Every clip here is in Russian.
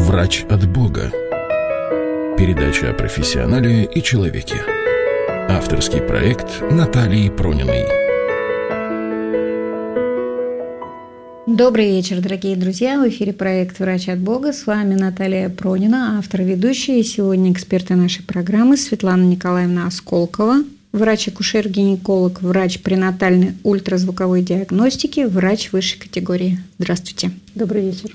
Врач от Бога. Передача о профессионале и человеке. Авторский проект Натальи Прониной. Добрый вечер, дорогие друзья. В эфире проект «Врач от Бога». С вами Наталья Пронина, автор и ведущая. И сегодня эксперты нашей программы Светлана Николаевна Осколкова, врач-акушер-гинеколог, врач пренатальной ультразвуковой диагностики, врач высшей категории. Здравствуйте. Добрый вечер.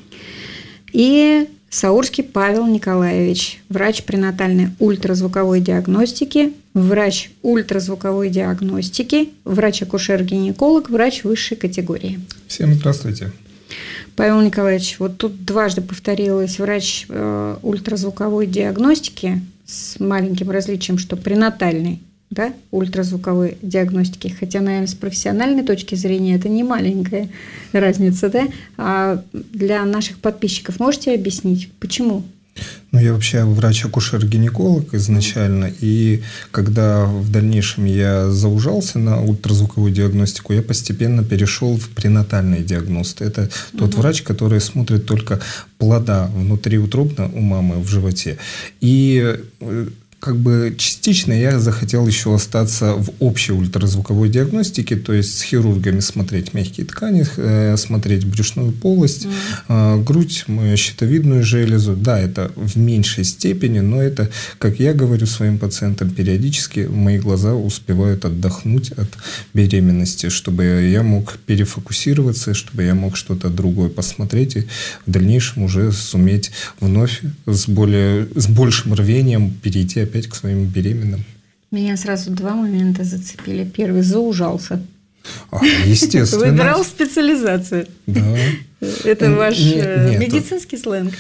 И Саурский Павел Николаевич, врач пренатальной ультразвуковой диагностики, врач ультразвуковой диагностики, врач-акушер-гинеколог, врач высшей категории. Всем здравствуйте. Павел Николаевич, вот тут дважды повторилось врач ультразвуковой диагностики с маленьким различием, что пренатальной, да, ультразвуковой диагностики, хотя, наверное, с профессиональной точки зрения это не маленькая разница, да? А для наших подписчиков можете объяснить, почему? Ну, я вообще врач-акушер-гинеколог изначально, и когда в дальнейшем я заужался на ультразвуковую диагностику, я постепенно перешел в пренатальные диагносты. Это тот врач, который смотрит только плода внутриутробно у мамы в животе. И как бы частично я захотел еще остаться в общей ультразвуковой диагностике, то есть с хирургами смотреть мягкие ткани, смотреть брюшную полость, грудь, мою щитовидную железу. Да, это в меньшей степени, но это, как я говорю своим пациентам, периодически мои глаза успевают отдохнуть от беременности, чтобы я мог перефокусироваться, чтобы я мог что-то другое посмотреть и в дальнейшем уже суметь вновь с большим рвением перейти опять к своим беременным. Меня сразу два момента зацепили. Первый – заужался. Естественно. Выбирал специализацию. Да. Это ваш медицинский сленг?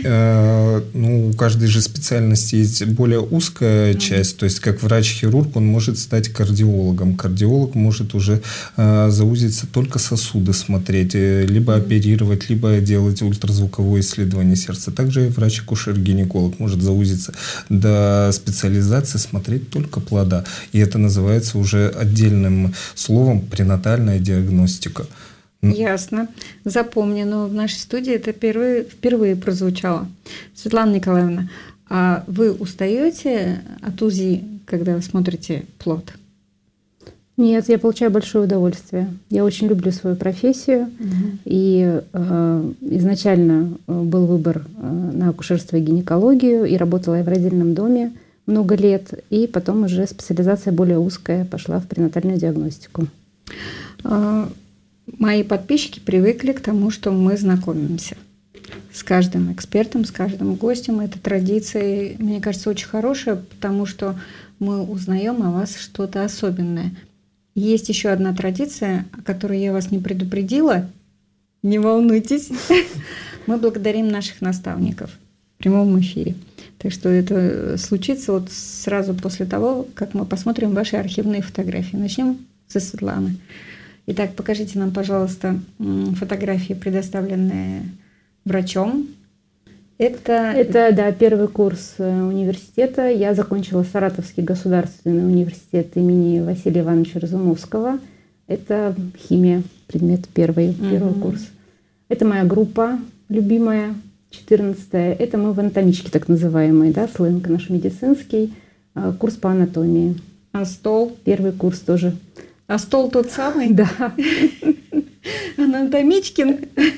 Ну, у каждой же специальности есть более узкая часть. То есть, как врач-хирург, он может стать кардиологом. Кардиолог может уже заузиться только сосуды смотреть, либо оперировать, либо делать ультразвуковое исследование сердца. Также и врач-акушер-гинеколог может заузиться до специализации смотреть только плода. И это называется уже отдельным словом пренатальная диагностика. Ясно. Запомнено. В нашей студии это впервые прозвучало. Светлана Николаевна, а вы устаете от УЗИ, когда вы смотрите плод? Нет, я получаю большое удовольствие. Я очень люблю свою профессию. И изначально был выбор на акушерство и гинекологию. И работала я в родильном доме много лет. И потом уже специализация более узкая пошла в пренатальную диагностику. Мои подписчики привыкли к тому, что мы знакомимся с каждым экспертом, с каждым гостем. Это традиция, мне кажется, очень хорошая, потому что мы узнаем о вас что-то особенное. Есть еще одна традиция, о которой я вас не предупредила. Не волнуйтесь. Мы благодарим наших наставников в прямом эфире. Так что это случится вот сразу после того, как мы посмотрим ваши архивные фотографии. Начнем со Светланы. Итак, покажите нам, пожалуйста, фотографии, предоставленные врачом. Это, да, первый курс университета. Я закончила Саратовский государственный университет имени Василия Ивановича Разумовского. Это химия, предмет первый курс. Это моя группа любимая, 14-я. Это мы в анатомичке так называемой, да, сленг наш медицинский, курс по анатомии. А стол? Первый курс тоже. А стол тот самый? Да. Анатомичкин.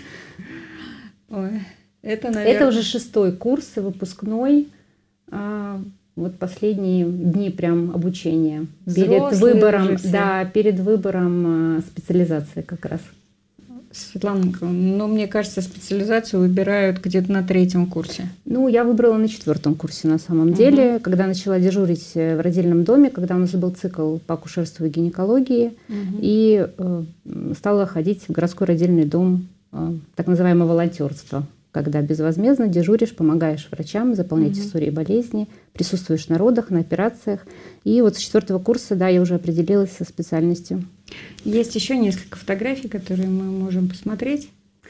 Ой, это, наверное... Это уже 6-й курс, выпускной. Вот последние дни прям обучения. Перед выбором специализации как раз. Светлана Николаевна, но мне кажется, специализацию выбирают где-то на 3-м курсе. Ну, я выбрала на 4-м курсе на самом деле, когда начала дежурить в родильном доме, когда у нас был цикл по акушерству и гинекологии, и стала ходить в городской родильный дом, так называемое волонтерство, когда безвозмездно дежуришь, помогаешь врачам заполнять истории болезни, присутствуешь на родах, на операциях. И вот с 4-го курса, да, я уже определилась со специальностью. Есть еще несколько фотографий, которые мы можем посмотреть.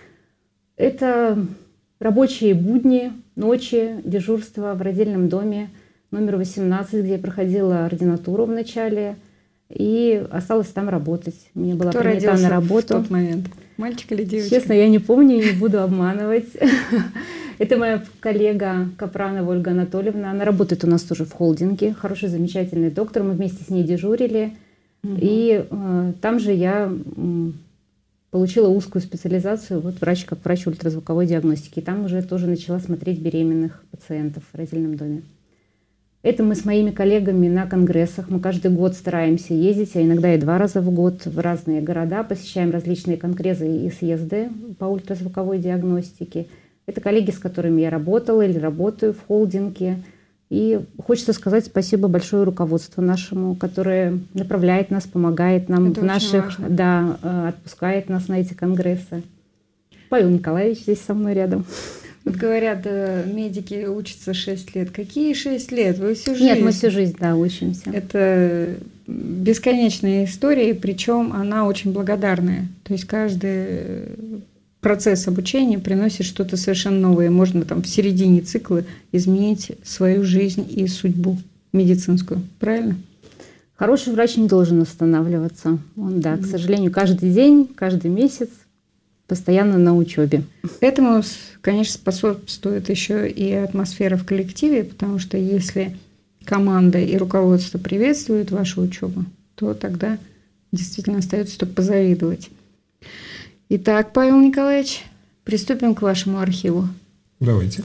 Это рабочие будни, ночи, дежурство в родильном доме номер 18, где я проходила ординатуру в начале и осталась там работать. Мне была принята на работу. В тот момент? Мальчик или девочка? Честно, я не помню, не буду обманывать. Это моя коллега Капранова Ольга Анатольевна. Она работает у нас тоже в холдинге. Хороший, замечательный доктор. Мы вместе с ней дежурили. И там же я получила узкую специализацию, вот врач, как врач ультразвуковой диагностики. И там уже тоже начала смотреть беременных пациентов в родильном доме. Это мы с моими коллегами на конгрессах. Мы каждый год стараемся ездить, а иногда и 2 раза в год в разные города. Посещаем различные конгрессы и съезды по ультразвуковой диагностике. Это коллеги, с которыми я работала или работаю в холдинге. И хочется сказать спасибо большое руководству нашему, которое направляет нас, помогает нам в наших, отпускает нас на эти конгрессы. Павел Николаевич здесь со мной рядом. Вот говорят, медики учатся 6 лет. Какие 6 лет? Вы всю жизнь? Нет, мы всю жизнь, учимся. Это бесконечная история, причем она очень благодарная. То есть каждый процесс обучения приносит что-то совершенно новое. Можно там в середине цикла изменить свою жизнь и судьбу медицинскую. Правильно? Хороший врач не должен останавливаться. Он, к сожалению, каждый день, каждый месяц постоянно на учебе. Этому, конечно, способствует еще и атмосфера в коллективе, потому что если команда и руководство приветствуют вашу учебу, то тогда действительно остается только позавидовать. Итак, Павел Николаевич, приступим к вашему архиву. Давайте.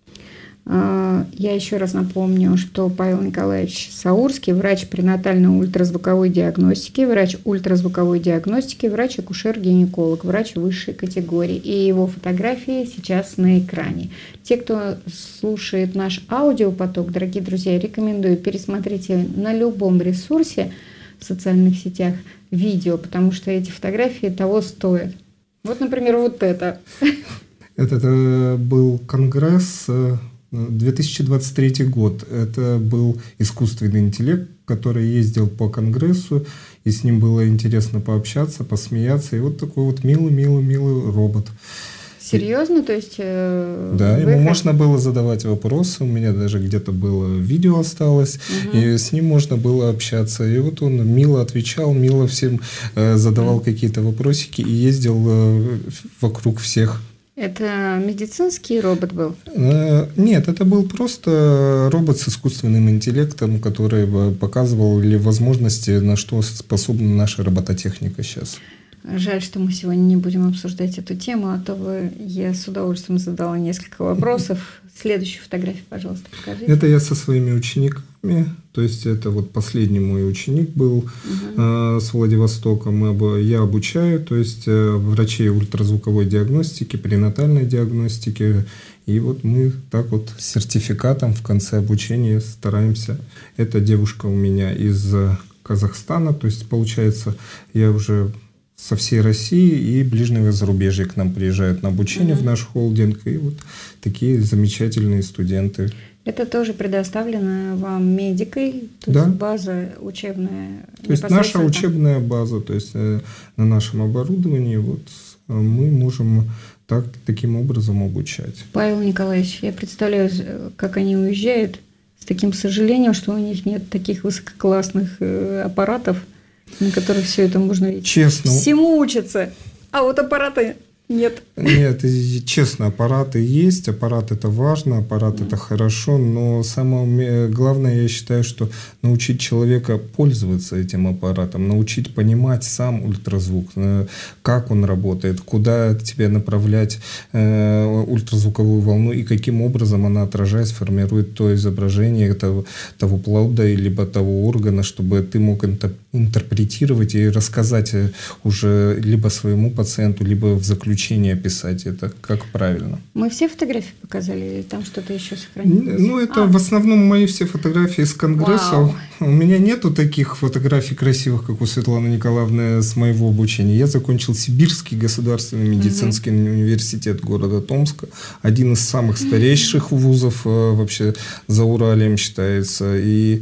Я еще раз напомню, что Павел Николаевич Саурский, врач пренатальной ультразвуковой диагностики, врач-акушер-гинеколог, врач высшей категории. И его фотографии сейчас на экране. Те, кто слушает наш аудиопоток, дорогие друзья, рекомендую пересмотрите на любом ресурсе в социальных сетях видео, потому что эти фотографии того стоят. Вот, например, вот это. Это был конгресс 2023 год. Это был искусственный интеллект, который ездил по конгрессу, и с ним было интересно пообщаться, посмеяться. И вот такой вот милый робот. Серьезно? То есть... Да, ему можно было задавать вопросы. У меня даже где-то было видео осталось, и с ним можно было общаться. И вот он мило отвечал, мило всем задавал какие-то вопросики и ездил вокруг всех. Это медицинский робот был? Нет, это был просто робот с искусственным интеллектом, который показывал возможности, на что способна наша робототехника сейчас. Жаль, что мы сегодня не будем обсуждать эту тему, а то я с удовольствием задала несколько вопросов. Следующую фотографию, пожалуйста, покажите. Это я со своими учениками, то есть это вот последний мой ученик был с Владивостока. Я обучаю, то есть врачей ультразвуковой диагностики, пренатальной диагностики. И вот мы так вот с сертификатом в конце обучения стараемся. Эта девушка у меня из Казахстана, то есть получается я уже... со всей России и ближнего зарубежья к нам приезжают на обучение в наш холдинг. И вот такие замечательные студенты. Это тоже предоставлено вам медикой? То есть база учебная? То есть наша учебная база. То есть на нашем оборудовании вот мы можем таким образом обучать. Павел Николаевич, я представляю, как они уезжают с таким сожалением, что у них нет таких высококлассных аппаратов, на которых все это можно видеть. Честно. Всему учатся, а вот аппарата нет. Нет, честно, аппараты есть, аппарат это важно, аппарат это хорошо, но самое главное, я считаю, что научить человека пользоваться этим аппаратом, научить понимать сам ультразвук, как он работает, куда тебе направлять ультразвуковую волну и каким образом она, отражаясь, формирует то изображение того плода либо того органа, чтобы ты мог интерпретировать и рассказать уже либо своему пациенту, либо в заключении описать это, как правильно. Мы все фотографии показали, или там что-то еще сохранилось? Ну, это в основном мои все фотографии с конгрессов. У меня нету таких фотографий красивых, как у Светланы Николаевны с моего обучения. Я закончил Сибирский государственный медицинский университет города Томска. Один из самых старейших вузов вообще за Уралем считается. И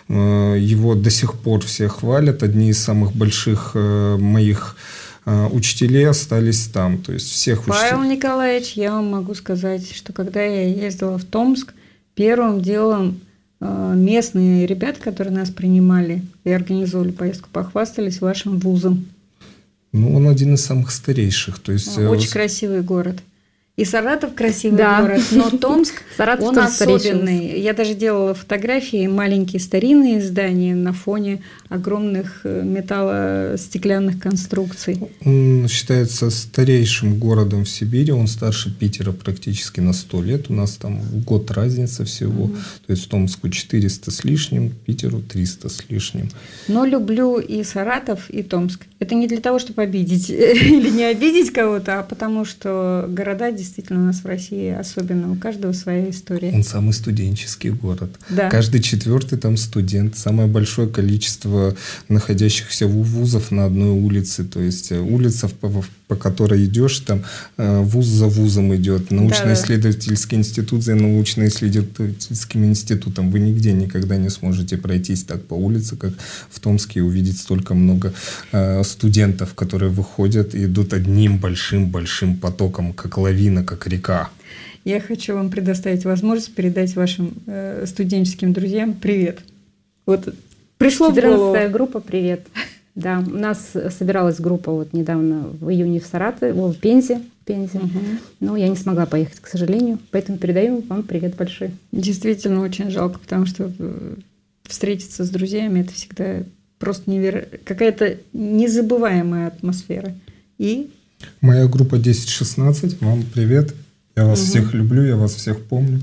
его до сих пор все хвалят. Одни из самых больших моих учителей остались там, то есть всех учителей. Павел Николаевич, я вам могу сказать, что когда я ездила в Томск, первым делом местные ребята, которые нас принимали и организовали поездку, похвастались вашим вузом. Ну, он один из самых старейших. То есть, очень красивый город. И Саратов красивый Да. город, но Томск, Саратов он тоже старейший. особенный. Я даже делала фотографии, маленькие старинные здания на фоне огромных металлостеклянных конструкций. Он считается старейшим городом в Сибири, он старше Питера практически на 100 лет. У нас там год разница всего. То есть Томску 400 с лишним, Питеру 300 с лишним. Но люблю и Саратов, и Томск. Это не для того, чтобы обидеть или не обидеть кого-то, а потому что города действительно у нас в России особенно. У каждого своя история. Он самый студенческий город. Да. Каждый 4-й там студент. Самое большое количество находящихся вузов на одной улице. То есть улица, по которой идешь, там вуз за вузом идет. Научно-исследовательский институт за научно-исследовательским институтом. Вы нигде никогда не сможете пройтись так по улице, как в Томске, и увидеть столько много студентов, которые выходят и идут одним большим-большим потоком, как лавина, как река. Я хочу вам предоставить возможность передать вашим студенческим друзьям привет. Вот пришло в голову. 14-я группа «Привет». Да, у нас собиралась группа вот недавно в июне в Саратове, в Пензе. Но я не смогла поехать, к сожалению, поэтому передаю вам привет большой. Действительно очень жалко, потому что встретиться с друзьями – это всегда просто какая-то незабываемая атмосфера. И моя группа 10-16, вам привет. Я вас всех люблю, я вас всех помню.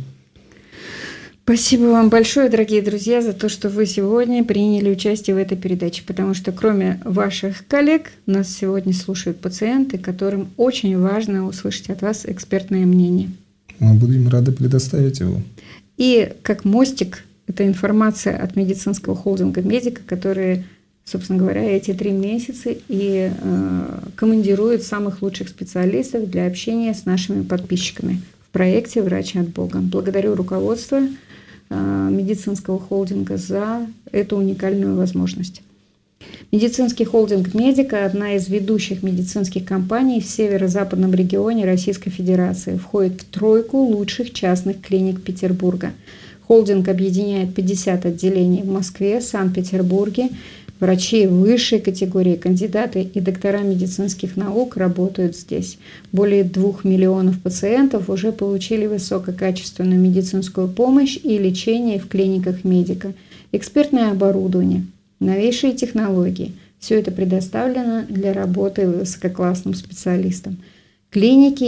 Спасибо вам большое, дорогие друзья, за то, что вы сегодня приняли участие в этой передаче, потому что кроме ваших коллег нас сегодня слушают пациенты, которым очень важно услышать от вас экспертное мнение. Мы будем рады предоставить его. И как мостик, это информация от медицинского холдинга «Медика», которые, собственно говоря, эти 3 месяца и командируют самых лучших специалистов для общения с нашими подписчиками в проекте «Врач от Бога». Благодарю руководство медицинского холдинга за эту уникальную возможность. Медицинский холдинг «Медика» – одна из ведущих медицинских компаний в северо-западном регионе Российской Федерации, входит в 3 лучших частных клиник Петербурга. Холдинг объединяет 50 отделений в Москве, Санкт-Петербурге. Врачи высшей категории, кандидаты и доктора медицинских наук работают здесь. Более 2 миллионов пациентов уже получили высококачественную медицинскую помощь и лечение в клиниках «Медика». Экспертное оборудование, новейшие технологии – все это предоставлено для работы высококлассным специалистам. Клиники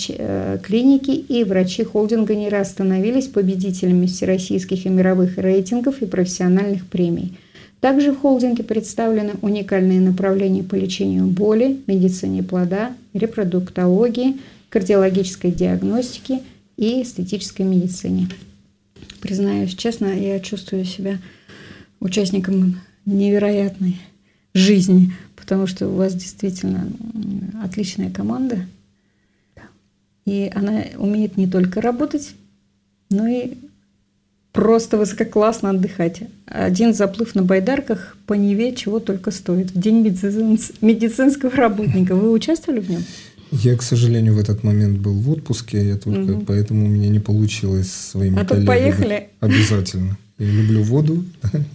и врачи холдинга не раз становились победителями всероссийских и мировых рейтингов и профессиональных премий. Также в холдинге представлены уникальные направления по лечению боли, медицине плода, репродуктологии, кардиологической диагностике и эстетической медицине. Признаюсь честно, я чувствую себя участником невероятной жизни, потому что у вас действительно отличная команда, и она умеет не только работать, но и просто высококлассно отдыхать. Один заплыв на байдарках по Неве чего только стоит. В день медицинского работника. Вы участвовали в нем? Я, к сожалению, в этот момент был в отпуске, я только поэтому у меня не получилось с своими коллегами. Тут поехали. Обязательно. Я люблю воду.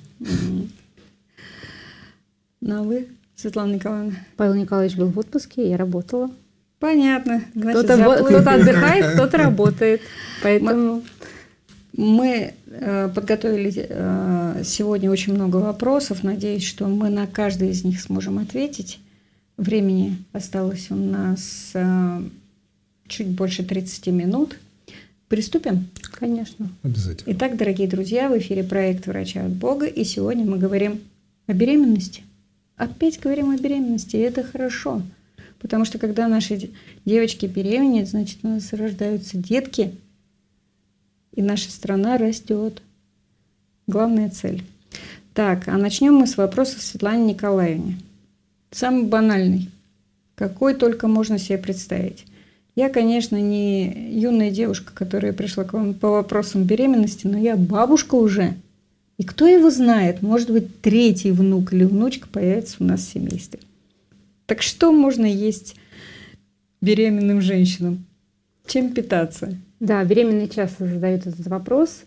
Ну а вы, Светлана Николаевна? Павел Николаевич был в отпуске, я работала. Понятно. Значит, Кто-то отдыхает, кто-то работает. Поэтому мы подготовили сегодня очень много вопросов. Надеюсь, что мы на каждый из них сможем ответить. Времени осталось у нас чуть больше 30 минут. Приступим? Конечно. Обязательно. Итак, дорогие друзья, в эфире проект «Врача от Бога». И сегодня мы говорим о беременности. Опять говорим о беременности, и это хорошо. Потому что когда наши девочки беременеют, значит, у нас рождаются детки, и наша страна растет. Главная цель. Так, а начнем мы с вопроса Светлане Николаевне. Самый банальный. Какой только можно себе представить. Я, конечно, не юная девушка, которая пришла к вам по вопросам беременности, но я бабушка уже. И кто его знает, может быть, 3-й внук или внучка появится у нас в семействе. Так что можно есть беременным женщинам? Чем питаться? Да, беременные часто задают этот вопрос.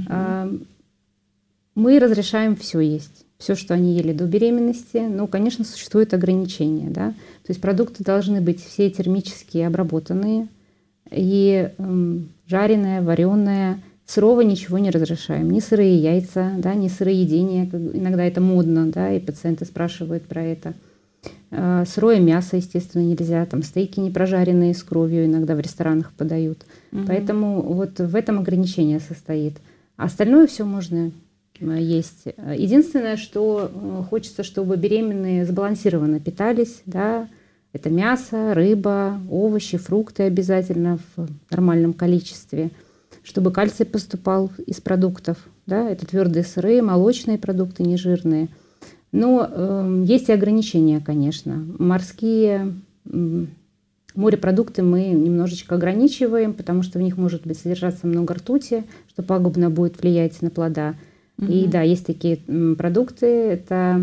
Мы разрешаем все есть. Все, что они ели до беременности. Но, конечно, существуют ограничения. Да? То есть продукты должны быть все термически обработанные. И жареное, вареное, сырого ничего не разрешаем. Ни сырые яйца, да, ни сыроедение. Иногда это модно, да, и пациенты спрашивают про это. Сырое мясо, естественно, нельзя. Там стейки не прожаренные с кровью иногда в ресторанах подают. Поэтому вот в этом ограничение состоит. А остальное все можно есть. Единственное, что хочется, чтобы беременные сбалансированно питались, да, это мясо, рыба, овощи, фрукты обязательно в нормальном количестве, чтобы кальций поступал из продуктов, да, это твердые сыры, молочные продукты, нежирные. Но есть и ограничения, конечно. Морские морепродукты мы немножечко ограничиваем, потому что в них может быть содержаться много ртути, что пагубно будет влиять на плода. И да, есть такие продукты, это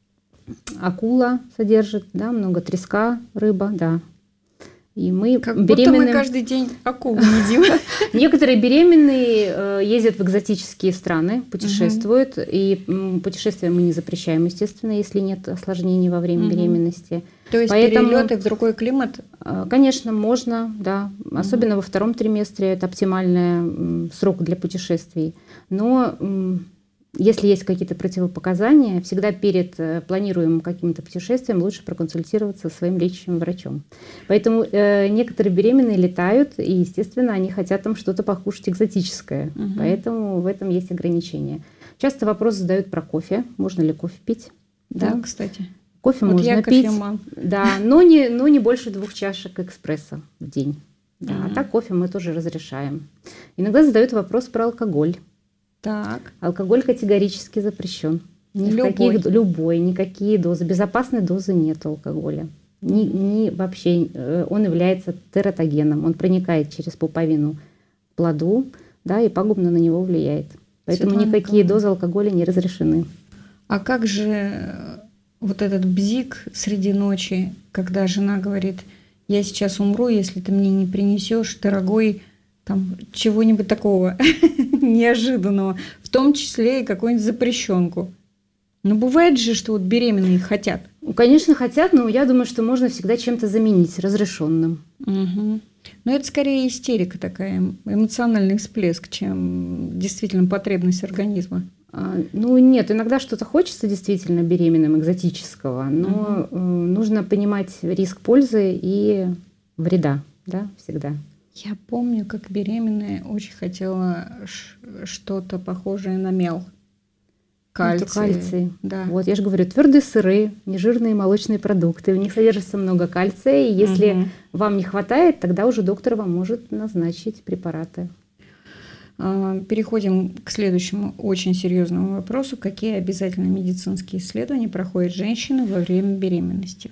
акула содержит, да, много треска, рыба, да. И мы как будто мы каждый день акулу едим. Некоторые беременные ездят в экзотические страны, путешествуют. И путешествия мы не запрещаем, естественно, если нет осложнений во время беременности. То есть перелеты в другой климат? Конечно, можно, да. Особенно во втором триместре это оптимальный срок для путешествий. Но если есть какие-то противопоказания, всегда перед планируемым каким-то путешествием лучше проконсультироваться со своим лечащим врачом. Поэтому некоторые беременные летают, и, естественно, они хотят там что-то покушать экзотическое. Поэтому в этом есть ограничения. Часто вопрос задают про кофе. Можно ли кофе пить? Да, кстати. Кофе вот можно пить, да, но не больше 2 чашек экспресса в день. Да, а так кофе мы тоже разрешаем. Иногда задают вопрос про алкоголь. Так. Алкоголь категорически запрещен. Любой, никакие дозы. Безопасной дозы нет алкоголя. Вообще он является тератогеном. Он проникает через пуповину к плоду, да, и пагубно на него влияет. Поэтому никакие дозы алкоголя не разрешены. А как же вот этот бзик среди ночи, когда жена говорит: я сейчас умру, если ты мне не принесешь, дорогой, там чего-нибудь такого неожиданного, в том числе и какую-нибудь запрещенку. Но бывает же, что вот беременные хотят. Конечно, хотят, но я думаю, что можно всегда чем-то заменить разрешенным. Но это скорее истерика такая, эмоциональный всплеск, чем действительно потребность организма. Ну нет, иногда что-то хочется действительно беременным, экзотического, но нужно понимать риск пользы и вреда, да, всегда. Я помню, как беременная очень хотела что-то похожее на мел. Кальций. Это кальций. Да. Вот, я же говорю, твердые сыры, нежирные молочные продукты, в них содержится много кальция, и если вам не хватает, тогда уже доктор вам может назначить препараты. Переходим к следующему очень серьезному вопросу. Какие обязательно медицинские исследования проходят женщины во время беременности?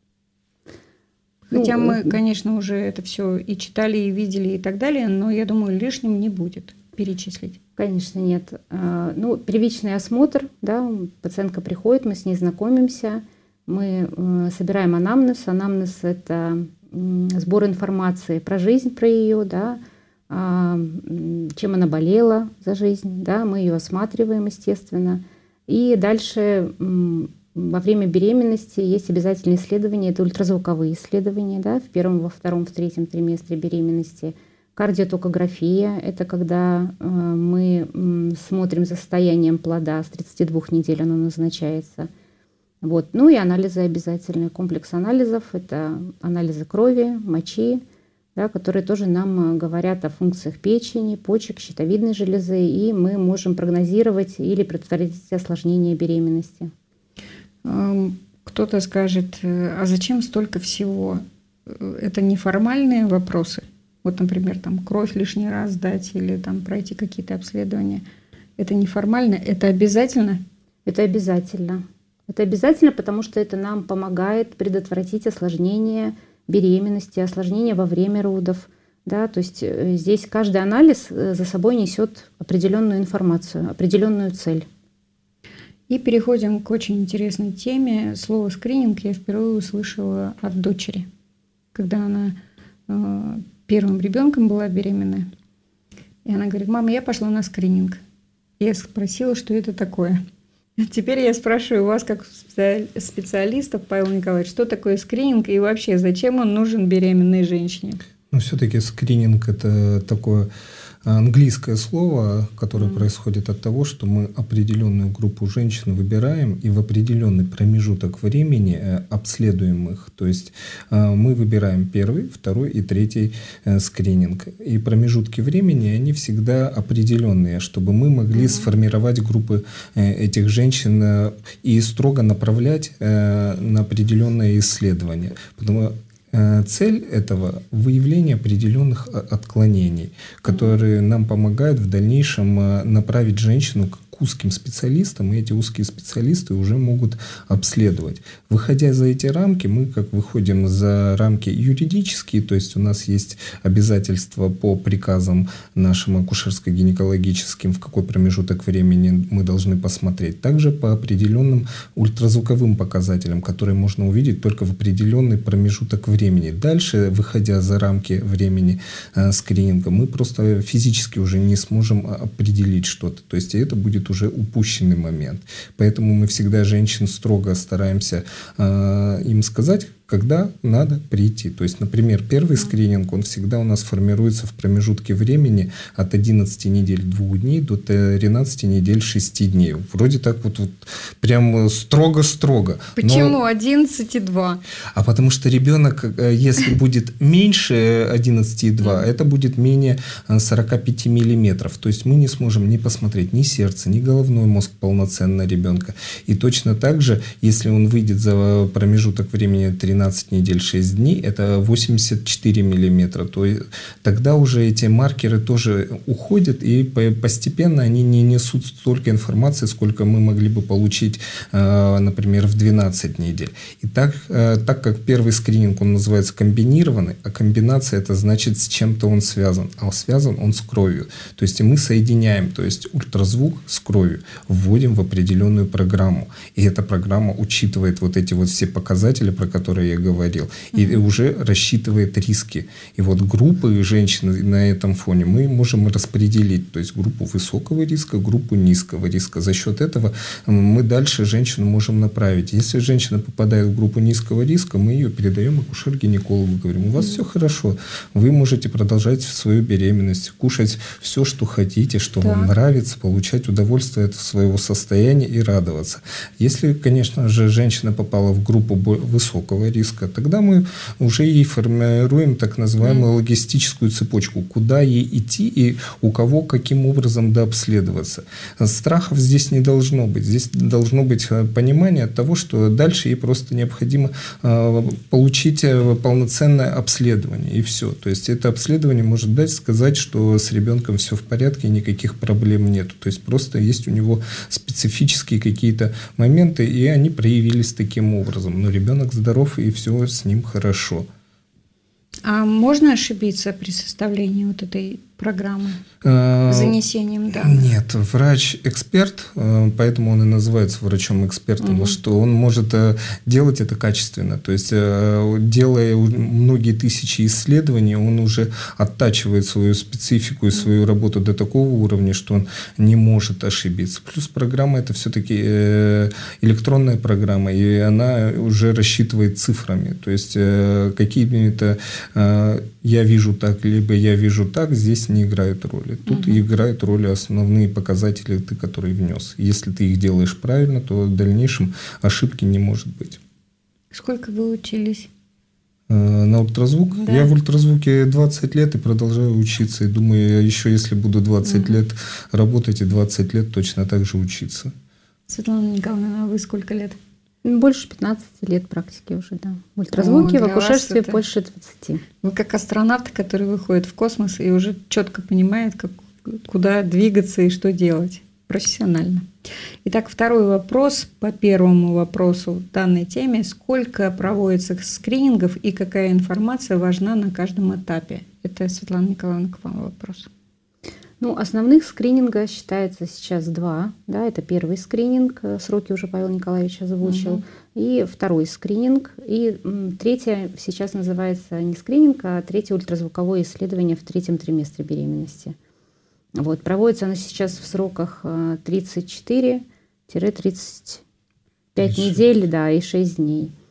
Хотя мы, конечно, уже это все и читали, и видели, и так далее, но я думаю, лишним не будет перечислить. Конечно, нет. Ну, первичный осмотр, да, пациентка приходит, мы с ней знакомимся, мы собираем анамнез. Анамнез – это сбор информации про жизнь, про ее, да, чем она болела за жизнь, да, мы ее осматриваем, естественно. И дальше во время беременности есть обязательные исследования, это ультразвуковые исследования, да, в первом, во втором, в третьем триместре беременности. Кардиотокография – это когда мы смотрим за состоянием плода, с 32 недель оно назначается. Вот. Ну и анализы обязательные, комплекс анализов – это анализы крови, мочи, да, которые тоже нам говорят о функциях печени, почек, щитовидной железы, и мы можем прогнозировать или предотвратить осложнение беременности. Кто-то скажет: а зачем столько всего? Это неформальные вопросы. Вот, например, там кровь лишний раз сдать или там пройти какие-то обследования. Это неформально, это обязательно? Это обязательно. Это обязательно, потому что это нам помогает предотвратить осложнения беременности, осложнения во время родов. Да? То есть здесь каждый анализ за собой несет определенную информацию, определенную цель. И переходим к очень интересной теме. Слово «скрининг» я впервые услышала от дочери, когда она первым ребенком была беременная. И она говорит: мама, я пошла на скрининг. Я спросила, что это такое. Теперь я спрашиваю вас, как специалистов, Павел Николаевич, что такое скрининг и вообще зачем он нужен беременной женщине? Но все-таки скрининг – это такое английское слово, которое происходит от того, что мы определенную группу женщин выбираем и в определенный промежуток времени обследуем их. То есть мы выбираем первый, второй и третий скрининг. И промежутки времени, они всегда определенные, чтобы мы могли сформировать группы этих женщин и строго направлять на определенные исследования. Цель этого – выявление определенных отклонений, которые нам помогают в дальнейшем направить женщину к узким специалистам, и эти узкие специалисты уже могут обследовать. Выходя за эти рамки, мы как выходим за рамки юридические, то есть у нас есть обязательства по приказам нашим акушерско-гинекологическим, в какой промежуток времени мы должны посмотреть. Также по определенным ультразвуковым показателям, которые можно увидеть только в определенный промежуток времени. Дальше, выходя за рамки времени скрининга, мы просто физически уже не сможем определить что-то. То есть это будет уже упущенный момент. Поэтому мы всегда женщин строго стараемся им сказать, когда надо прийти. То есть, например, первый скрининг, он всегда у нас формируется в промежутке времени от 11 недель 2 дней до 13 недель 6 дней. Вроде так вот прям строго-строго. Почему 11,2? А потому что ребенок, если будет меньше 11,2, это будет менее 45 миллиметров. То есть мы не сможем ни посмотреть ни сердце, ни головной мозг полноценно ребенка. И точно так же, если он выйдет за промежуток времени 13 недель 6 дней, это 84 миллиметра, то тогда уже эти маркеры тоже уходят, и постепенно они не несут столько информации, сколько мы могли бы получить, например, в 12 недель. И так как первый скрининг, он называется комбинированный, а комбинация, это значит, с чем-то он связан, а связан он с кровью. То есть мы соединяем, то есть ультразвук с кровью, вводим в определенную программу, и эта программа учитывает вот эти вот все показатели, про которые я говорил, и уже рассчитывает риски. И вот группы женщин на этом фоне мы можем распределить, то есть группу высокого риска, группу низкого риска. За счет этого мы дальше женщину можем направить. Если женщина попадает в группу низкого риска, мы ее передаем акушер-гинекологу, говорим: у вас все хорошо, вы можете продолжать свою беременность, кушать все, что хотите, что вам нравится, получать удовольствие от своего состояния и радоваться. Если, конечно же, женщина попала в группу высокого риска, тогда мы уже ей формируем так называемую логистическую цепочку, куда ей идти и у кого каким образом дообследоваться. Страхов здесь не должно быть. Здесь должно быть понимание того, что дальше ей просто необходимо получить полноценное обследование, и все. То есть это обследование может дать сказать, что с ребенком все в порядке, никаких проблем нет. То есть просто есть у него специфические какие-то моменты, и они проявились таким образом. Но ребенок здоров, и все с ним хорошо. А можно ошибиться при составлении вот этой программы с занесением данных? Нет, врач-эксперт, поэтому он и называется врачом-экспертом, что он может делать это качественно. То есть, делая многие тысячи исследований, он уже оттачивает свою специфику и свою работу до такого уровня, что он не может ошибиться. Плюс программа – это все-таки электронная программа, и она уже рассчитывает цифрами. То есть, какими-то я вижу так, либо я вижу так, здесь не играют роли. Тут играют роли основные показатели, которые внес. Если ты их делаешь правильно, то в дальнейшем ошибки не может быть. Сколько вы учились? На ультразвук? Да. Я в ультразвуке 20 лет и продолжаю учиться. И думаю, еще если буду 20 лет работать и 20 лет точно так же учиться. Светлана Николаевна, а вы сколько лет? Больше 15 лет практики уже, да. В ультразвуке, в акушерстве больше 20. Вы как астронавт, который выходит в космос и уже четко понимает, куда двигаться и что делать. Профессионально. Итак, второй вопрос по первому вопросу в данной теме. Сколько проводится скринингов и какая информация важна на каждом этапе? Это, Светлана Николаевна, к вам вопрос. Ну, основных скрининга считается сейчас 2. Да, это первый скрининг, сроки уже Павел Николаевич озвучил, и второй скрининг. И третье сейчас называется не скрининг, а третье ультразвуковое исследование в 3-м триместре беременности. Вот, проводится оно сейчас в сроках 34-35 недель, да, и 6 дней.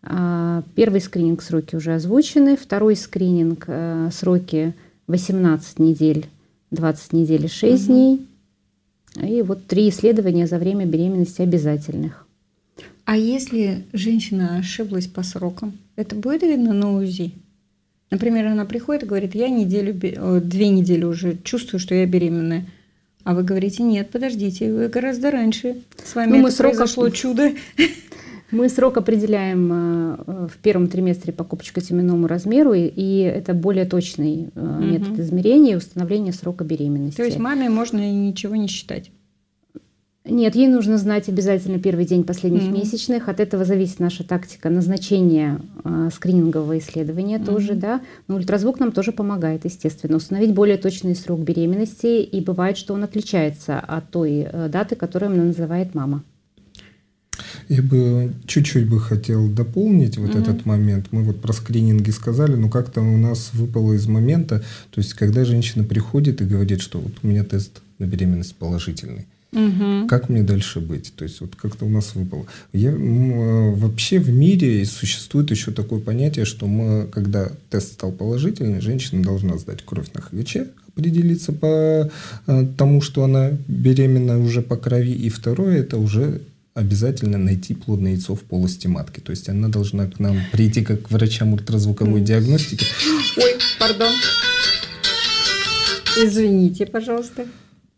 Первый скрининг сроки уже озвучены, второй скрининг сроки 18 недель, 20 недель и 6 дней. И вот 3 исследования за время беременности обязательных. А если женщина ошиблась по срокам, это будет видно на УЗИ? Например, она приходит и говорит, я 2 недели уже чувствую, что я беременная. А вы говорите, нет, подождите, вы гораздо раньше. С вами произошло чудо. Мы срок определяем в первом триместре по купочкотеменному размеру, и это более точный метод измерения и установления срока беременности. То есть маме можно и ничего не считать? Нет, ей нужно знать обязательно первый день последних месячных. От этого зависит наша тактика назначения скринингового исследования тоже, да. Но ультразвук нам тоже помогает, естественно, установить более точный срок беременности. И бывает, что он отличается от той даты, которую нам называет мама. Я бы чуть-чуть хотел дополнить вот этот момент. Мы вот про скрининги сказали, но как-то у нас выпало из момента, то есть когда женщина приходит и говорит, что вот у меня тест на беременность положительный. Как мне дальше быть? То есть вот как-то у нас выпало. Вообще в мире существует еще такое понятие, что когда тест стал положительный, женщина должна сдать кровь на ХГЧ, определиться по тому, что она беременна уже по крови. И второе, это уже обязательно найти плодное яйцо в полости матки. То есть она должна к нам прийти как к врачам ультразвуковой диагностики. Ой, пардон. Извините, пожалуйста.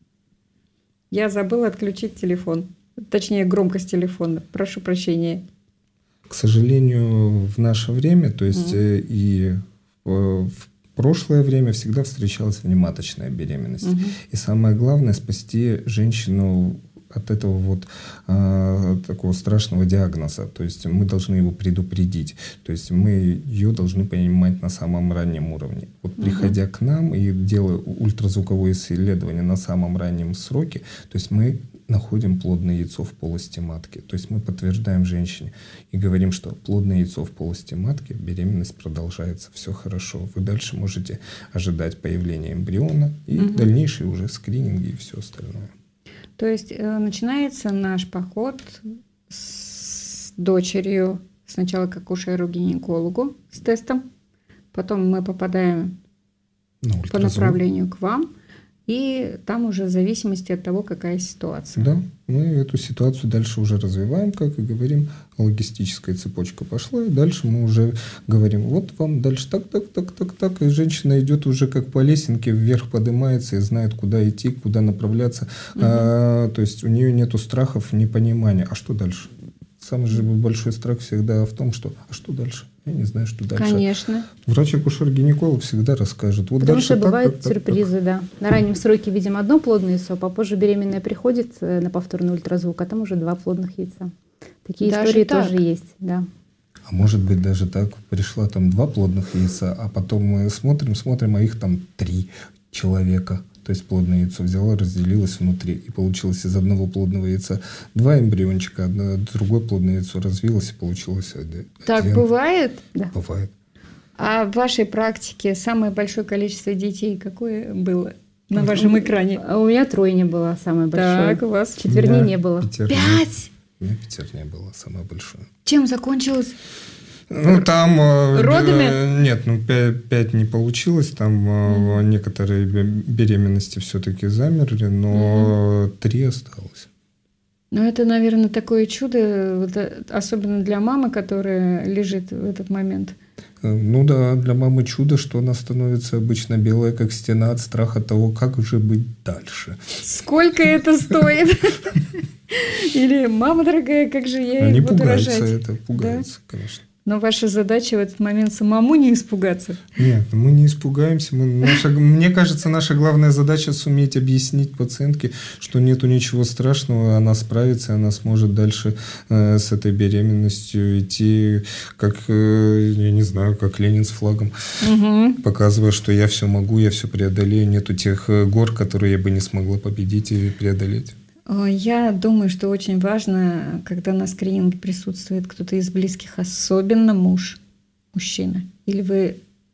Я забыла отключить телефон. Точнее, громкость телефона. Прошу прощения. К сожалению, в наше время, то есть и в прошлое время всегда встречалась внематочная беременность. И самое главное — спасти женщину от этого вот такого страшного диагноза. То есть мы должны его предупредить. То есть мы ее должны понимать на самом раннем уровне. Вот приходя к нам и делая ультразвуковое исследование на самом раннем сроке, то есть мы находим плодное яйцо в полости матки. То есть мы подтверждаем женщине и говорим, что плодное яйцо в полости матки, беременность продолжается, все хорошо. Вы дальше можете ожидать появления эмбриона и дальнейшие уже скрининги и все остальное. То есть начинается наш поход с дочерью сначала к акушеру-гинекологу с тестом, потом мы попадаем по направлению к вам, и там уже в зависимости от того, какая ситуация. Да, мы эту ситуацию дальше уже развиваем, как и говорим, логистическая цепочка пошла, и дальше мы уже говорим, вот вам дальше так, и женщина идет уже как по лесенке, вверх поднимается и знает, куда идти, куда направляться. То есть у нее нету страхов, непонимания. А что дальше? Самый же большой страх всегда в том, что «а что дальше?» Я не знаю, что дальше. Конечно. Врач-акушер-гинеколог всегда расскажет. Вот потому дальше что бывают сюрпризы, да. На раннем сроке видим одно плодное яйцо, а позже беременная приходит на повторный ультразвук, а там уже 2 плодных яйца. Такие даже истории так тоже есть, да. А может быть даже так, пришла там 2 плодных яйца, а потом мы смотрим, а их там 3 человека. То есть плодное яйцо взяла, разделилось внутри, и получилось из одного плодного яйца 2 эмбриончика, другое плодное яйцо развилось, и получилось 1. Так бывает? Да. Бывает. А в вашей практике самое большое количество детей какое было на вашем экране? У меня 3 было самое большое. Так, у вас? 4 не было. 5? У меня 5 было самое большое. Чем закончилось? Ну, там... Родами? Нет, 5 не получилось. Там некоторые беременности все-таки замерли, но 3 осталось. Ну, это, наверное, такое чудо, особенно для мамы, которая лежит в этот момент. Ну да, для мамы чудо, что она становится обычно белая, как стена, от страха того, как же быть дальше. Сколько это стоит? Или «мама дорогая, как же я их буду рожать?» Они пугаются, конечно. Но ваша задача в этот момент самому не испугаться. Нет, мы не испугаемся. Мне кажется, наша главная задача — суметь объяснить пациентке, что нету ничего страшного, она справится, она сможет дальше с этой беременностью идти, как, я не знаю, как Ленин с флагом, показывая, что я все могу, я все преодолею, нету тех гор, которые я бы не смогла победить и преодолеть. Я думаю, что очень важно, когда на скрининге присутствует кто-то из близких, особенно мужчина. Или вы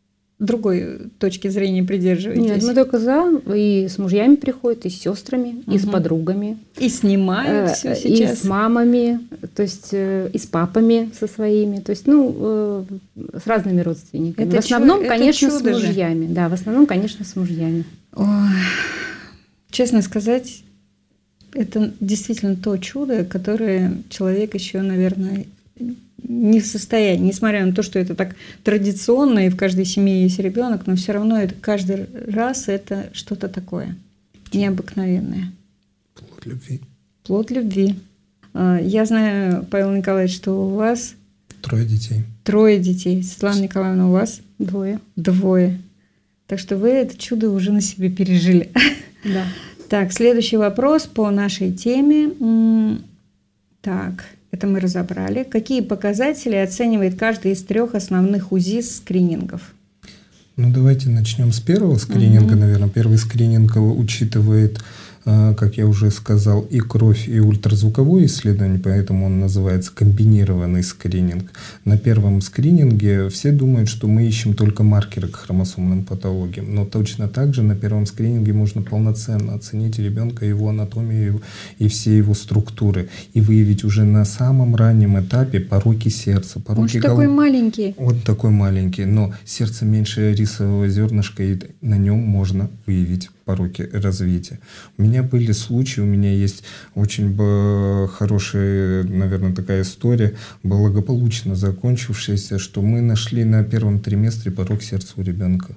другой точки зрения придерживаетесь? Нет, мы только за. И с мужьями приходят, и с сестрами, и с подругами. И снимают все сейчас. И с мамами, то есть и с папами со своими. То есть, с разными родственниками. Это в основном, конечно, с чудо мужьями. Да, в основном, конечно, с мужьями. Ой, честно сказать, это действительно то чудо, которое человек еще, наверное, не в состоянии, несмотря на то, что это так традиционно, и в каждой семье есть ребенок, но все равно это каждый раз это что-то такое необыкновенное. Плод любви. Плод любви. Я знаю, Павел Николаевич, что у вас 3 детей. 3 детей. Светлана Николаевна, у вас 2. 2. Так что вы это чудо уже на себе пережили. Да. Так, следующий вопрос по нашей теме. Так, это мы разобрали. Какие показатели оценивает каждый из 3 основных УЗИ-скринингов? Давайте начнем с первого скрининга, наверное. Первый скрининг учитывает, как я уже сказал, и кровь, и ультразвуковое исследование, поэтому он называется комбинированный скрининг. На первом скрининге все думают, что мы ищем только маркеры к хромосомным патологиям, но точно так же на первом скрининге можно полноценно оценить ребенка, его анатомию и все его структуры, и выявить уже на самом раннем этапе пороки сердца, пороки головы. Он такой маленький. Он такой маленький, но сердце меньше рисового зернышка, и на нем можно выявить пороки развития. У меня были случаи, у меня есть очень хорошая, наверное, такая история, благополучно закончившаяся, что мы нашли на первом триместре порок сердца у ребенка.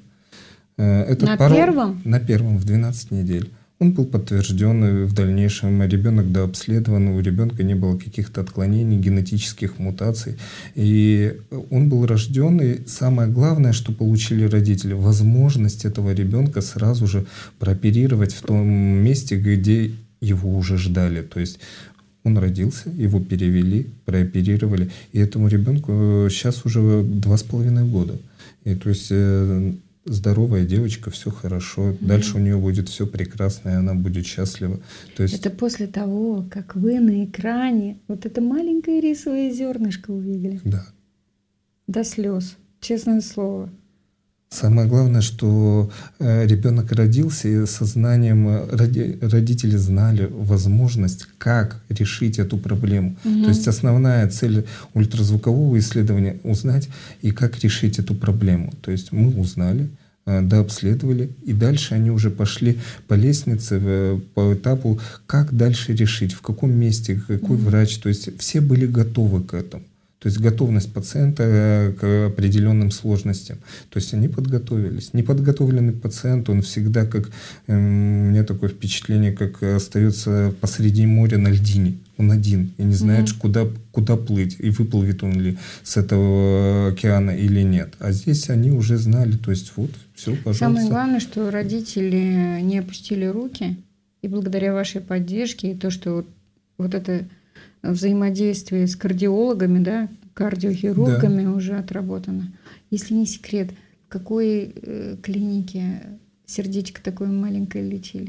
Первом? На первом, в 12 недель. Он был подтвержден, и в дальнейшем ребенок дообследован, у ребенка не было каких-то отклонений, генетических мутаций. И он был рожден, и самое главное, что получили родители, возможность этого ребенка сразу же прооперировать в том месте, где его уже ждали. То есть он родился, его перевели, прооперировали, и этому ребенку сейчас уже 2,5 года. И то есть здоровая девочка, все хорошо, дальше у нее будет все прекрасно, и она будет счастлива. То есть... Это после того, как вы на экране вот это маленькое рисовое зернышко увидели. Да. До слез, честное слово. Самое главное, что ребенок родился, и сознанием родители знали возможность, как решить эту проблему. То есть основная цель ультразвукового исследования — узнать и как решить эту проблему. То есть мы узнали, дообследовали, и дальше они уже пошли по лестнице, по этапу, как дальше решить, в каком месте, какой врач. То есть все были готовы к этому. То есть готовность пациента к определенным сложностям. То есть они подготовились. Неподготовленный пациент, он всегда, как у меня такое впечатление, как остается посреди моря на льдине. Он один и не знает, куда плыть, и выплывет он ли с этого океана или нет. А здесь они уже знали, то есть вот, все, пожалуйста. Самое главное, что родители не опустили руки, и благодаря вашей поддержке, и то, что вот это взаимодействие с кардиологами, да, кардиохирургами уже отработано. Если не секрет, в какой клинике сердечко такое маленькое лечили?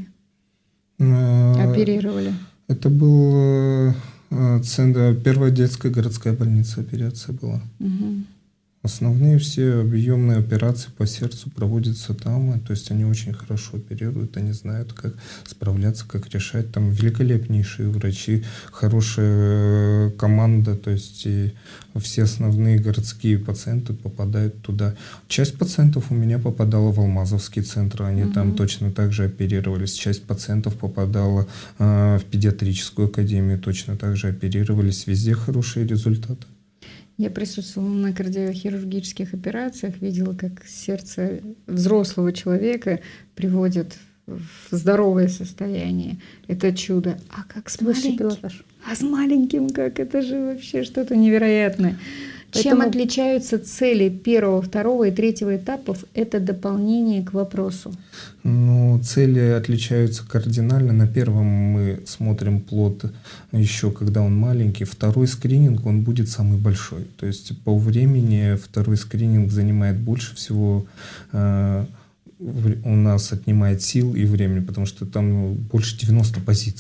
Оперировали? Это был первая детская городская больница, операция была. Основные все объемные операции по сердцу проводятся там, то есть они очень хорошо оперируют, они знают, как справляться, как решать. Там великолепнейшие врачи, хорошая команда, то есть и все основные городские пациенты попадают туда. Часть пациентов у меня попадала в Алмазовский центр, они там точно так же оперировались. Часть пациентов попадала в педиатрическую академию, точно так же оперировались. Везде хорошие результаты. Я присутствовала на кардиохирургических операциях, видела, как сердце взрослого человека приводят в здоровое состояние. Это чудо. А как с маленьким? А с маленьким как? Это же вообще что-то невероятное. Чем отличаются цели 1, 2 и 3 этапов? Это дополнение к вопросу. Ну, цели отличаются кардинально. На первом мы смотрим плод еще, когда он маленький. Второй скрининг, он будет самый большой. То есть по времени второй скрининг занимает больше всего, у нас отнимает сил и времени, потому что там больше 90 позиций.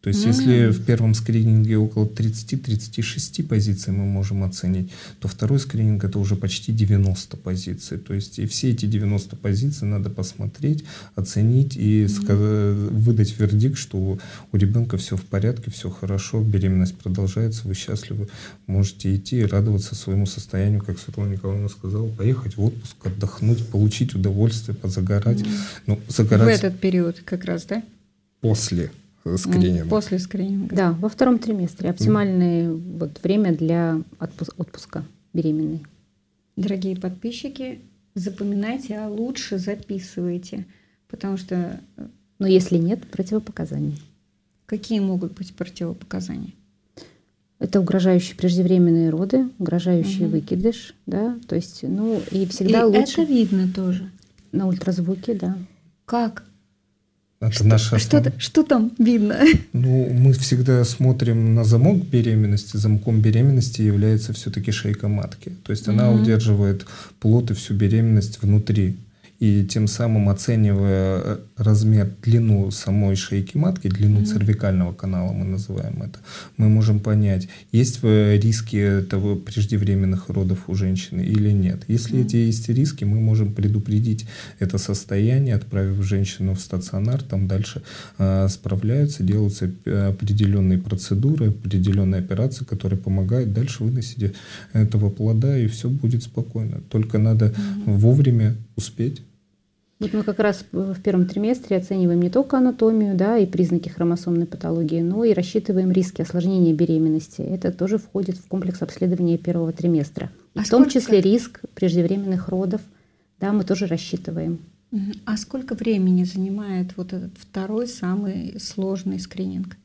То есть, если в первом скрининге около 30-36 позиций мы можем оценить, то второй скрининг это уже почти 90 позиций. То есть, и все эти 90 позиций надо посмотреть, оценить и выдать вердикт, что у ребенка все в порядке, все хорошо, беременность продолжается, вы счастливы, можете идти и радоваться своему состоянию, как Светлана Николаевна сказала, поехать в отпуск, отдохнуть, получить удовольствие, позагорать. Ну, загорать в этот период как раз, да? После скрининга. После скрининга. Да, во втором триместре. Оптимальное время для отпуска беременной. Дорогие подписчики, запоминайте, а лучше записывайте. Потому что... Но если нет, противопоказаний. Какие могут быть противопоказания? Это угрожающие преждевременные роды, угрожающий выкидыш, да, то есть, ну, и всегда и лучше... это видно тоже? На ультразвуке, да. Как? Это наша что там видно? Ну, мы всегда смотрим на замок беременности. Замком беременности является все-таки шейка матки. То есть она удерживает плод и всю беременность внутри. И тем самым, оценивая размер, длину самой шейки матки, длину цервикального канала, мы называем это, мы можем понять, есть риски того преждевременных родов у женщины или нет. Если эти есть риски, мы можем предупредить это состояние, отправив женщину в стационар, там дальше справляются, делаются определенные процедуры, определенные операции, которые помогают дальше выносить этого плода, и все будет спокойно. Только надо вовремя успеть. Вот мы как раз в первом триместре оцениваем не только анатомию, да, и признаки хромосомной патологии, но и рассчитываем риски осложнения беременности. Это тоже входит в комплекс обследования первого триместра. В том числе риск преждевременных родов, да, мы тоже рассчитываем. А сколько времени занимает вот этот второй самый сложный скрининг?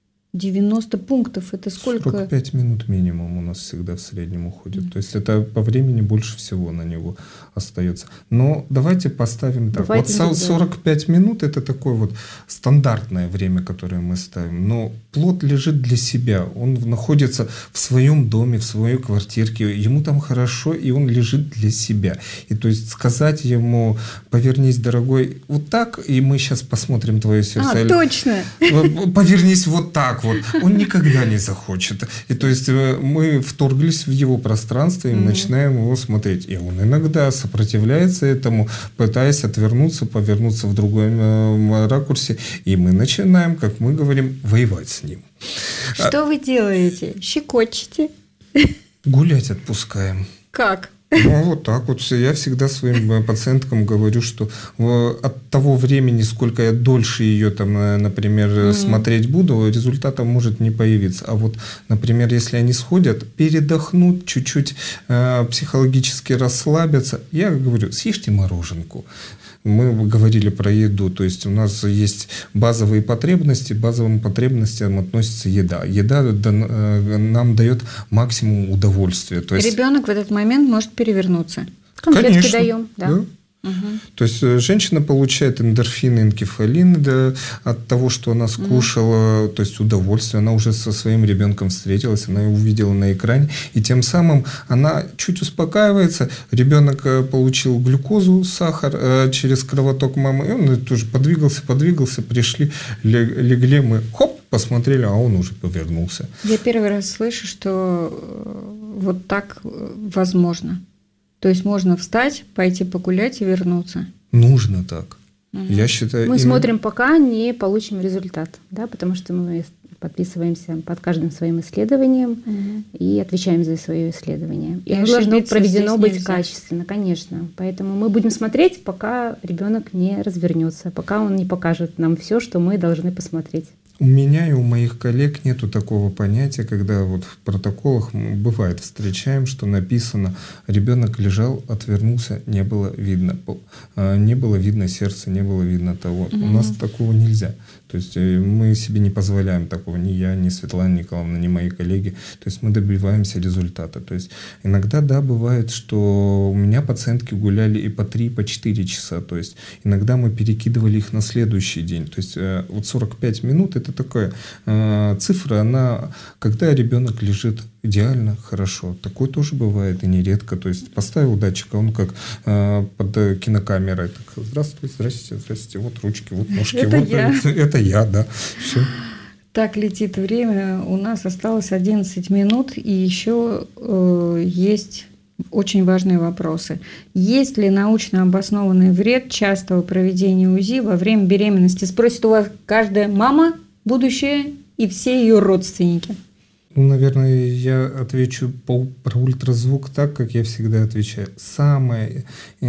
90 пунктов, это сколько? 45 минут минимум у нас всегда в среднем уходит. То есть это по времени больше всего на него остается. Но давайте поставим так. Вот 45 минут это такое вот стандартное время, которое мы ставим. Но плод лежит для себя. Он находится в своем доме, в своей квартирке. Ему там хорошо, и он лежит для себя. И то есть сказать ему: повернись, дорогой, вот так, и мы сейчас посмотрим твое сердце. Точно! Повернись вот так вот. Он никогда не захочет. И то есть мы вторглись в его пространство и начинаем его смотреть. И он иногда сопротивляется этому, пытаясь отвернуться, повернуться в другом ракурсе. И мы начинаем, как мы говорим, воевать с ним. Что вы делаете? Щекочете? Гулять отпускаем. Как? Ну, вот так вот. Я всегда своим пациенткам говорю, что от того времени, сколько я дольше ее, там, например, смотреть буду, результата может не появиться. А вот, например, если они сходят, передохнут, чуть-чуть психологически расслабятся, я говорю: съешьте мороженку. Мы говорили про еду, то есть у нас есть базовые потребности, к базовым потребностям относится еда. Еда нам дает максимум удовольствия. То есть... Ребенок в этот момент может перевернуться. Конфетки даем, да. То есть женщина получает эндорфины, энкефалины от того, что она скушала, то есть удовольствие. Она уже со своим ребенком встретилась, она его увидела на экране, и тем самым она чуть успокаивается. Ребенок получил глюкозу, сахар через кровоток мамы, и он тоже подвигался, пришли, легли, мы хоп, посмотрели, а он уже повернулся. Я первый раз слышу, что вот так возможно. То есть можно встать, пойти погулять и вернуться. Нужно так. Я считаю. Мы смотрим, пока не получим результат, да, потому что мы подписываемся под каждым своим исследованием и отвечаем за свое исследование. И оно должно проведено быть качественно, конечно. Поэтому мы будем смотреть, пока ребенок не развернется, пока он не покажет нам все, что мы должны посмотреть. У меня и у моих коллег нету такого понятия, когда вот в протоколах бывает встречаем, что написано: ребенок лежал, отвернулся, не было видно, не было видно сердца, не было видно того. У нас такого нельзя. То есть мы себе не позволяем такого, ни я, ни Светлана Николаевна, ни мои коллеги. То есть мы добиваемся результата. То есть иногда, да, бывает, что у меня пациентки гуляли и по 3, и по 4 часа. То есть иногда мы перекидывали их на следующий день. То есть вот 45 минут это такая цифра, она, когда ребенок лежит идеально, хорошо. Такое тоже бывает и нередко. То есть поставил датчик, а он как под кинокамерой. Так: здравствуйте, здравствуйте, здравствуйте. Вот ручки, вот ножки. Это я. Это я, да. Все. Так летит время, у нас осталось 11 минут, и еще есть очень важные вопросы. Есть ли научно обоснованный вред частого проведения УЗИ во время беременности? Спросит у вас каждая мама будущая и все ее родственники. Ну, наверное, я отвечу про ультразвук так, как я всегда отвечаю. Самое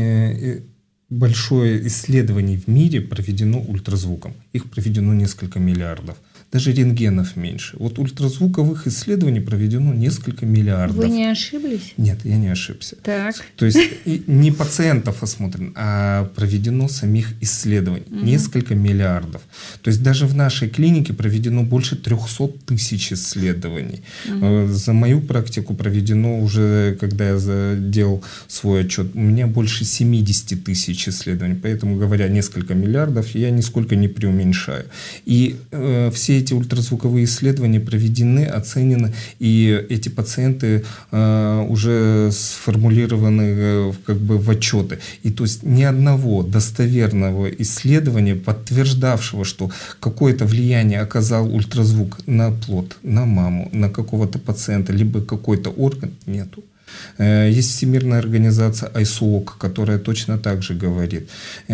большое исследование в мире проведено ультразвуком. Их проведено несколько миллиардов. Даже рентгенов меньше. Вот ультразвуковых исследований проведено несколько миллиардов. Вы не ошиблись? Нет, я не ошибся. Так. То есть не пациентов осмотрено, а проведено самих исследований. Несколько миллиардов. То есть даже в нашей клинике проведено больше 300 тысяч исследований. За мою практику проведено уже, когда я делал свой отчет, у меня больше 70 тысяч исследований. Поэтому, говоря несколько миллиардов, я нисколько не преуменьшаю. И все эти ультразвуковые исследования проведены, оценены, и эти пациенты уже сформулированы как бы в отчеты. И то есть ни одного достоверного исследования, подтверждавшего, что какое-то влияние оказал ультразвук на плод, на маму, на какого-то пациента, либо какой-то орган, нету. Есть Всемирная организация ISOC, которая точно так же говорит,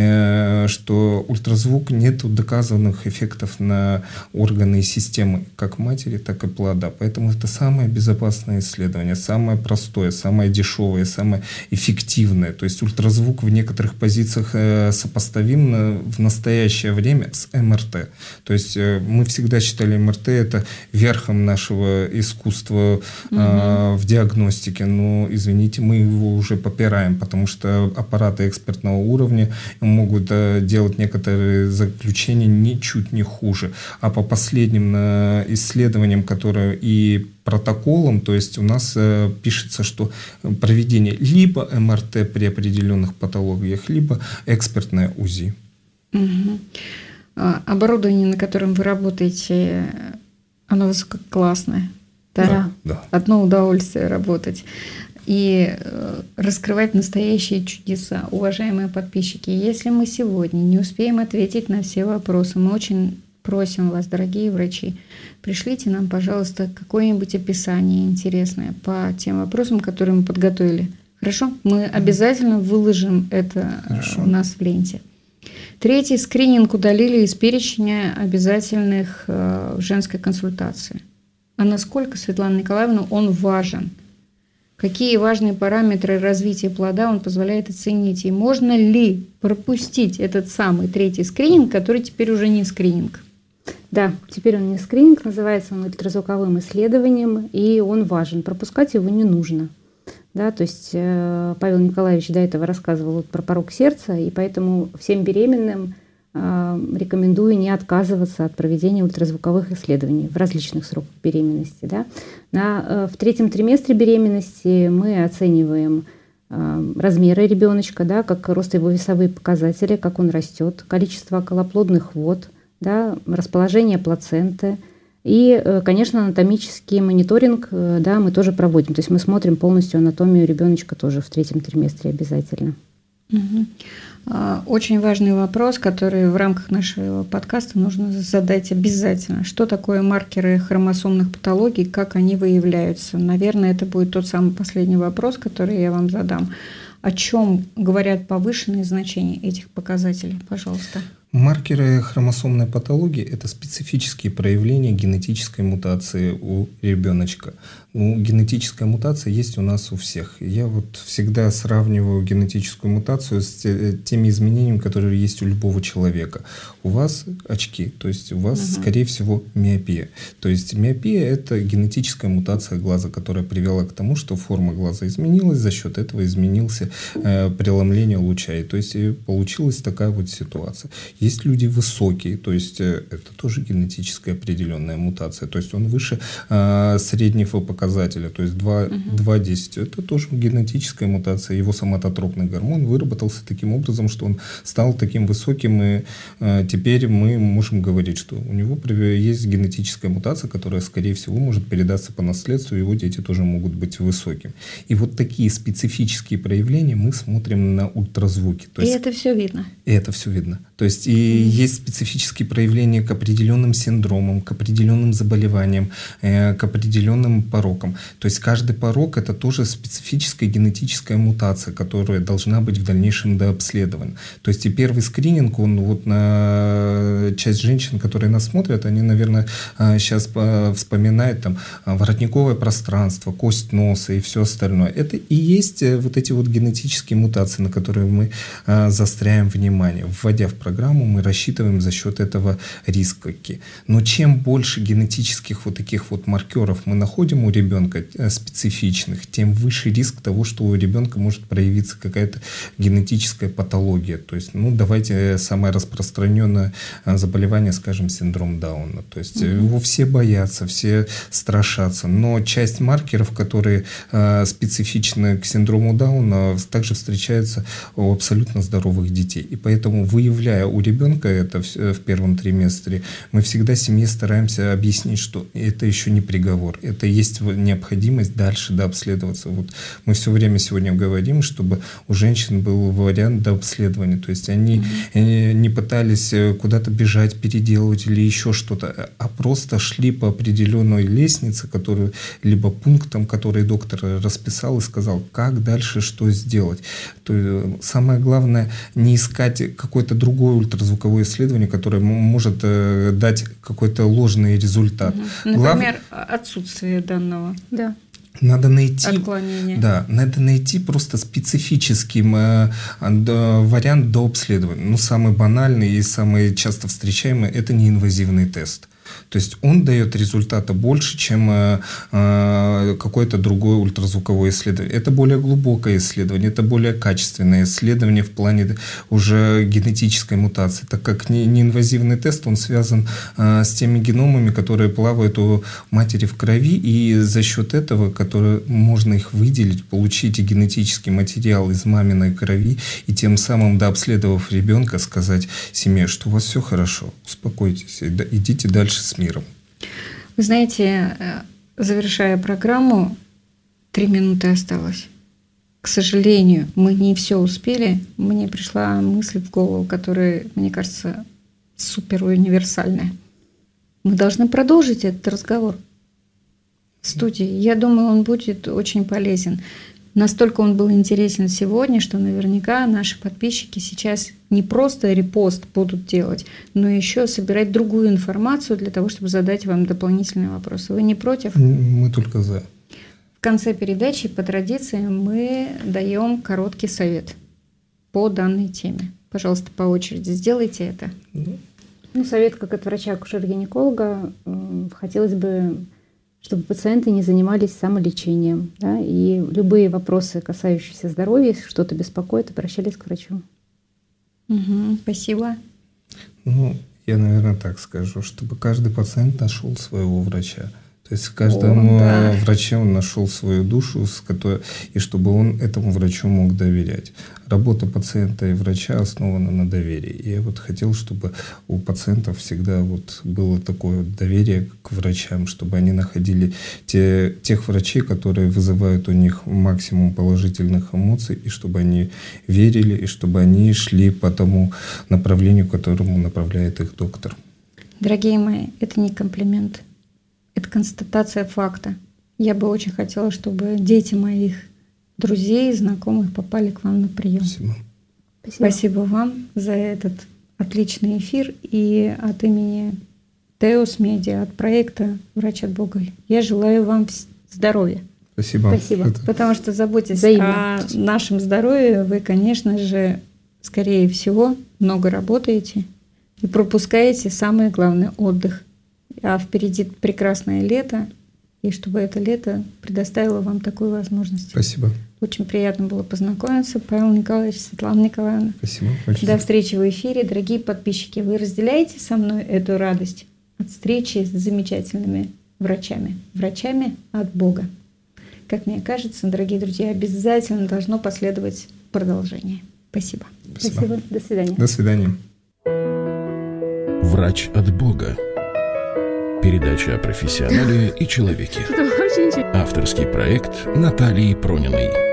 что ультразвук нет доказанных эффектов на органы и системы как матери, так и плода. Поэтому это самое безопасное исследование, самое простое, самое дешевое, самое эффективное. То есть ультразвук в некоторых позициях сопоставим в настоящее время с МРТ. То есть мы всегда считали МРТ это верхом нашего искусства в диагностике. Но, извините, мы его уже попираем, потому что аппараты экспертного уровня могут делать некоторые заключения ничуть не хуже. А по последним исследованиям, которые и протоколам, то есть у нас пишется, что проведение либо МРТ при определенных патологиях, либо экспертное УЗИ. Оборудование, на котором вы работаете, оно высококлассное. Да? Да. Одно удовольствие работать. И раскрывать настоящие чудеса. Уважаемые подписчики, если мы сегодня не успеем ответить на все вопросы, мы очень просим вас, дорогие врачи, пришлите нам, пожалуйста, какое-нибудь описание интересное по тем вопросам, которые мы подготовили. Хорошо? Мы обязательно выложим это у нас в ленте. 3. Скрининг удалили из перечня обязательных женской консультации. А насколько, Светлана Николаевна, он важен? Какие важные параметры развития плода он позволяет оценить? И можно ли пропустить этот самый 3 скрининг, который теперь уже не скрининг? Да, теперь он не скрининг, называется он ультразвуковым исследованием, и он важен. Пропускать его не нужно. Да, то есть Павел Николаевич до этого рассказывал про порог сердца, и поэтому всем беременным рекомендую не отказываться от проведения ультразвуковых исследований в различных сроках беременности. Да. В 3-м триместре беременности мы оцениваем размеры ребеночка, да, как рост его весовые показатели, как он растет, количество околоплодных вод, да, расположение плаценты. И, конечно, анатомический мониторинг, да, мы тоже проводим. То есть мы смотрим полностью анатомию ребеночка тоже в 3-м триместре обязательно. Очень важный вопрос, который в рамках нашего подкаста нужно задать обязательно. Что такое маркеры хромосомных патологий, как они выявляются? Наверное, это будет тот самый последний вопрос, который я вам задам. О чем говорят повышенные значения этих показателей? Пожалуйста. Маркеры хромосомной патологии – это специфические проявления генетической мутации у ребеночка. Ну, генетическая мутация есть у нас у всех. Я вот всегда сравниваю генетическую мутацию с теми изменениями, которые есть у любого человека. У вас очки, то есть у вас, скорее всего, миопия. То есть миопия – это генетическая мутация глаза, которая привела к тому, что форма глаза изменилась, за счет этого изменился преломление луча. И то есть получилась такая вот ситуация. Есть люди высокие, то есть это тоже генетическая определенная мутация, то есть он выше среднего показателя, то есть 2,10. Это тоже генетическая мутация. Его соматотропный гормон выработался таким образом, что он стал таким высоким, и теперь мы можем говорить, что у него есть генетическая мутация, которая, скорее всего, может передаться по наследству, и его дети тоже могут быть высокими. И вот такие специфические проявления мы смотрим на ультразвуке. То есть, и это все видно? И это все видно. То есть есть специфические проявления к определенным синдромам, к определенным заболеваниям, к определенным порокам. То есть каждый порок – это тоже специфическая генетическая мутация, которая должна быть в дальнейшем дообследована. То есть и первый скрининг, он вот на часть женщин, которые нас смотрят, они, наверное, сейчас вспоминают там воротниковое пространство, кость носа и все остальное. Это и есть вот эти вот генетические мутации, на которые мы заостряем внимание. Вводя в программу, мы рассчитываем за счет этого риски. Но чем больше генетических вот таких вот маркеров мы находим у ребенка специфичных, тем выше риск того, что у ребенка может проявиться какая-то генетическая патология. То есть, давайте самое распространенное заболевание, скажем, синдром Дауна. То есть его все боятся, все страшатся. Но часть маркеров, которые специфичны к синдрому Дауна, также встречаются у абсолютно здоровых детей. И поэтому, выявляя у ребенка это в первом триместре, мы всегда семье стараемся объяснить, что это еще не приговор. Это есть необходимость дальше дообследоваться. Вот мы все время сегодня говорим, чтобы у женщин был вариант дообследования. То есть они не пытались куда-то бежать, переделывать или еще что-то, а просто шли по определенной лестнице, либо пунктам, которые доктор расписал и сказал, как дальше, что сделать. То есть, самое главное, не искать какое-то другое ультразвуковое исследование, которое может дать какой-то ложный результат. Например, отсутствие данного. Да. Надо найти, отклонение. Просто специфический вариант дообследования. Самый банальный и самый часто встречаемый – это неинвазивный тест. То есть он дает результата больше, чем какое-то другое ультразвуковое исследование. Это более глубокое исследование, это более качественное исследование в плане уже генетической мутации, так как неинвазивный тест, он связан с теми геномами, которые плавают у матери в крови, и за счет этого можно их выделить, получить генетический материал из маминой крови, и тем самым, дообследовав ребенка, сказать семье, что у вас все хорошо, успокойтесь, идите дальше с миром. Вы знаете, завершая программу, 3 минуты осталось. К сожалению, мы не все успели. Мне пришла мысль в голову, которая, мне кажется, супер универсальная. Мы должны продолжить этот разговор в студии. Я думаю, он будет очень полезен. Настолько он был интересен сегодня, что наверняка наши подписчики сейчас не просто репост будут делать, но еще собирать другую информацию для того, чтобы задать вам дополнительные вопросы. Вы не против? Мы только за. В конце передачи по традиции мы даем короткий совет по данной теме. Пожалуйста, по очереди сделайте это. Совет как от врача-акушер-гинеколога. Хотелось бы, чтобы пациенты не занимались самолечением. Да, и любые вопросы, касающиеся здоровья, если что-то беспокоит, обращались к врачу. Спасибо. Я, наверное, так скажу, чтобы каждый пациент нашел своего врача. То есть каждому врачу он нашел свою душу, и чтобы он этому врачу мог доверять. Работа пациента и врача основана на доверии. И я хотел, чтобы у пациентов всегда было такое доверие к врачам, чтобы они находили тех врачей, которые вызывают у них максимум положительных эмоций, и чтобы они верили, и чтобы они шли по тому направлению, к которому направляет их доктор. Дорогие мои, это не комплимент. Это констатация факта. Я бы очень хотела, чтобы дети моих друзей, знакомых попали к вам на прием. Спасибо. Спасибо вам за этот отличный эфир. И от имени Теос Медиа, от проекта «Врач от Бога», я желаю вам здоровья. Спасибо. Потому что, заботьтесь о нашем здоровье, вы, конечно же, скорее всего, много работаете и пропускаете самое главное – отдых. А впереди прекрасное лето, и чтобы это лето предоставило вам такую возможность. Спасибо. Очень приятно было познакомиться. Павел Николаевич, Светлана Николаевна. Спасибо. До встречи в эфире. Дорогие подписчики, вы разделяете со мной эту радость от встречи с замечательными врачами. Врачами от Бога. Как мне кажется, дорогие друзья, обязательно должно последовать продолжение. Спасибо. Спасибо. До свидания. До свидания. Врач от Бога. Передача о профессионале и человеке. Авторский проект Натальи Прониной.